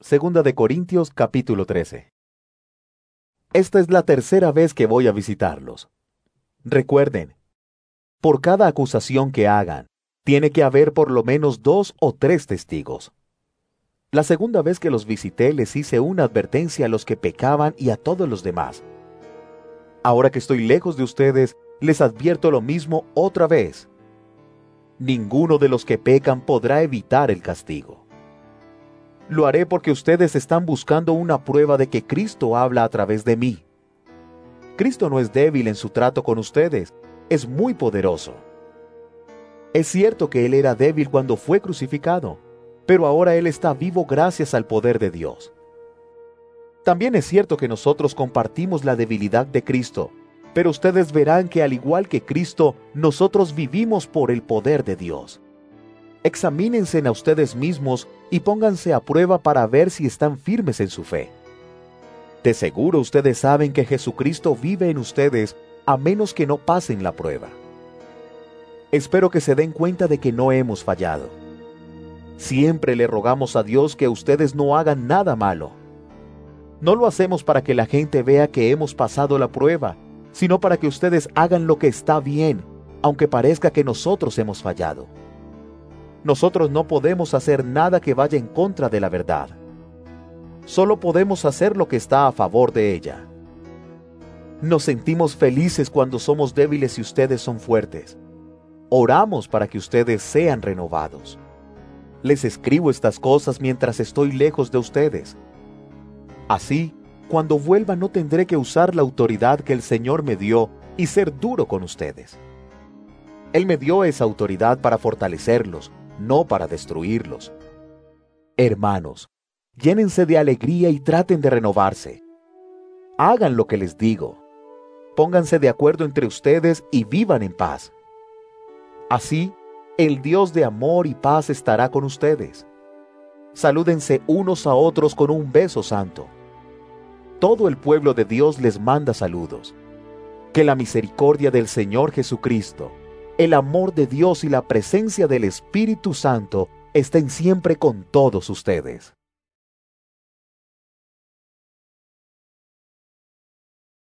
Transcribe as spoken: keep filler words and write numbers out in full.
Segunda de Corintios capítulo trece. Esta es la tercera vez que voy a visitarlos. Recuerden, por cada acusación que hagan, tiene que haber por lo menos dos o tres testigos. La segunda vez que los visité les hice una advertencia a los que pecaban y a todos los demás. Ahora que estoy lejos de ustedes, les advierto lo mismo otra vez. Ninguno de los que pecan podrá evitar el castigo. Lo haré porque ustedes están buscando una prueba de que Cristo habla a través de mí. Cristo no es débil en su trato con ustedes, es muy poderoso. Es cierto que Él era débil cuando fue crucificado, pero ahora Él está vivo gracias al poder de Dios. También es cierto que nosotros compartimos la debilidad de Cristo, pero ustedes verán que al igual que Cristo, nosotros vivimos por el poder de Dios. Examínense a ustedes mismos y pónganse a prueba para ver si están firmes en su fe. De seguro ustedes saben que Jesucristo vive en ustedes a menos que no pasen la prueba. Espero que se den cuenta de que no hemos fallado. Siempre le rogamos a Dios que ustedes no hagan nada malo. No lo hacemos para que la gente vea que hemos pasado la prueba, sino para que ustedes hagan lo que está bien, aunque parezca que nosotros hemos fallado. Nosotros no podemos hacer nada que vaya en contra de la verdad. Solo podemos hacer lo que está a favor de ella. Nos sentimos felices cuando somos débiles y ustedes son fuertes. Oramos para que ustedes sean renovados. Les escribo estas cosas mientras estoy lejos de ustedes. Así, cuando vuelva no tendré que usar la autoridad que el Señor me dio y ser duro con ustedes. Él me dio esa autoridad para fortalecerlos, no para destruirlos. Hermanos, llénense de alegría y traten de renovarse. Hagan lo que les digo. Pónganse de acuerdo entre ustedes y vivan en paz. Así, el Dios de amor y paz estará con ustedes. Salúdense unos a otros con un beso santo. Todo el pueblo de Dios les manda saludos. Que la misericordia del Señor Jesucristo, el amor de Dios y la presencia del Espíritu Santo estén siempre con todos ustedes.